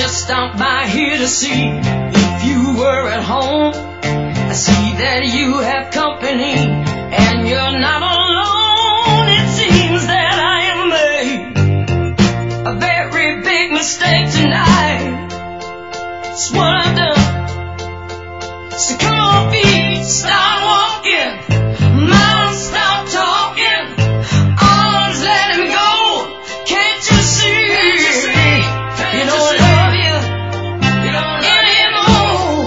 just stopped by here to see if you were at home. I see that you have company and you're not alone. It seems that I am made a very big mistake tonight. It's what I've done. So come on, feet, start walking. Mouth, stop talking. Arms, let him go. Can't you see? You don't love you anymore.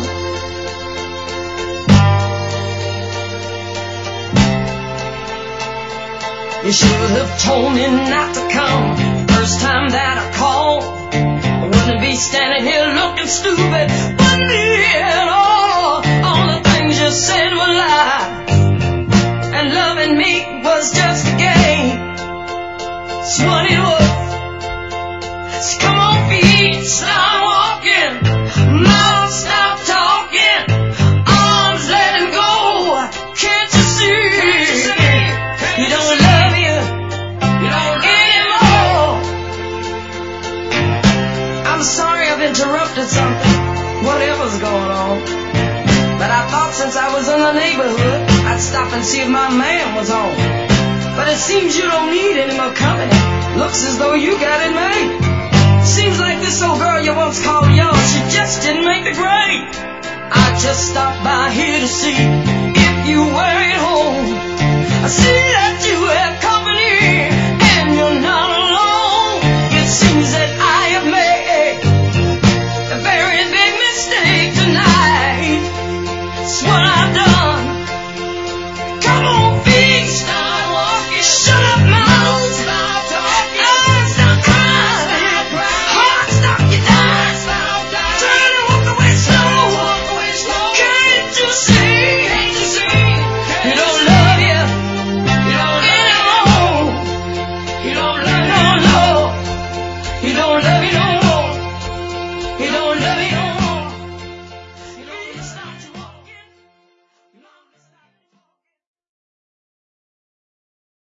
You should have told me not to come first time that I called. I wouldn't be standing here looking stupid, wouldn't be at all. All the things you said were lies, and loving me was just a game. It's what it was. So come on, feet, start walking. Mouth, stop talking. Arms, let him go. Can't you see? You don't love you anymore. I'm sorry I've interrupted something, whatever's going on. But I thought since I was in the neighborhood, I'd stop and see if my man was home. But it seems you don't need any more company. Looks as though you got it made. Seems like this old girl you once called yours, she just didn't make the grade. I just stopped by here to see if you were at home. I see that you